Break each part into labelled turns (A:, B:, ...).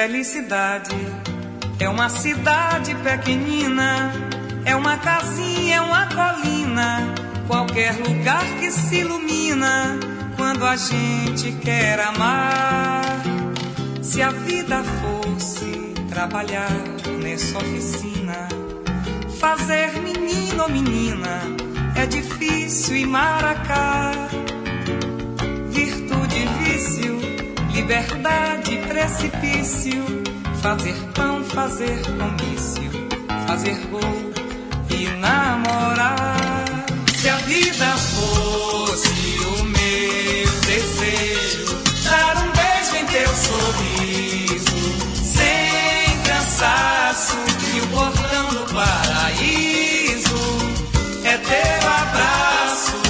A: Felicidade é uma cidade pequenina, é uma casinha, é uma colina, qualquer lugar que se ilumina quando a gente quer amar. Se a vida fosse trabalhar nessa oficina, fazer menino ou menina é difícil e maracá. Virtude, vício, liberdade, precipício, fazer pão, fazer comício, fazer gol e namorar. Se a vida fosse o meu desejo, dar um beijo em teu sorriso, sem cansaço, e o portão do paraíso é teu abraço.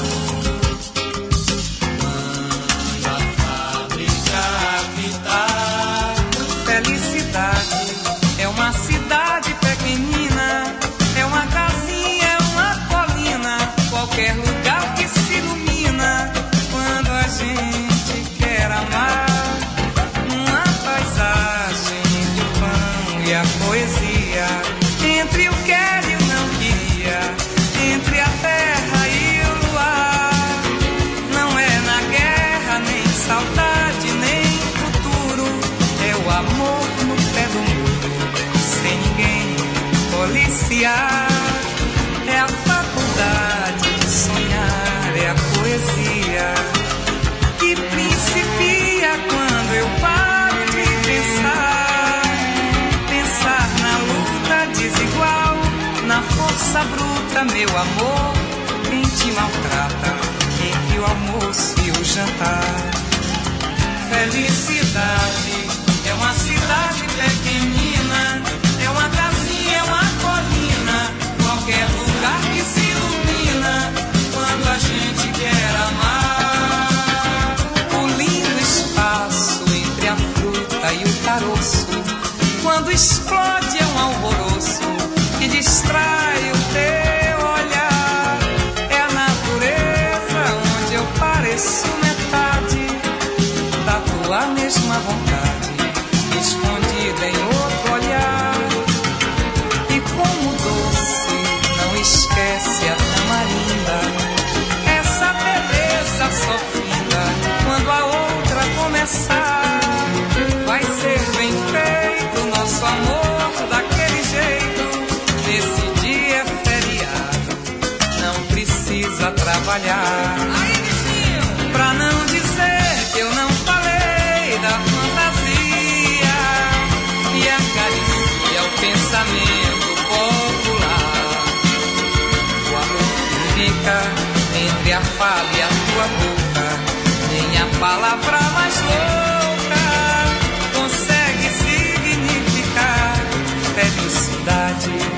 A: Manda a fábrica apitar. Felicidade é uma cidade pequenina, é uma casinha, é uma colina, qualquer lugar que se ilumina quando a gente quer amar. Uma paisagem de pão e a poesia, entre o quer e o não queria, entre a terra e o luar. Não é na guerra, nem saudade, nem futuro, é o amor no pé do muro, sem ninguém policiar. É a faculdade de sonhar, é a poesia que principia quando eu paro de pensar. Pensar na luta desigual, na força bruta, meu amor, quem te maltrata entre o almoço e o jantar. Felicidade é uma cidade pequenina, é uma casinha, é uma colina, qualquer lugar que se ilumina quando a gente quer amar. O lindo espaço entre a fruta e o caroço, quando explode é um alvoroço que distrai o teu olhar. É a natureza onde eu pareço metade da tua mesma vontade, escondida em outro olhar. E como doce não esquece a tamarinda, essa beleza sofrida quando a outra começar. Vai ser bem feito nosso amor daquele jeito, nesse dia feriado não precisa trabalhar. Pra não dizer que eu não falei da fantasia que acaricia o pensamento popular. O amor que fica entre a fala e a tua boca, nem a palavra mais louca consegue significar felicidade.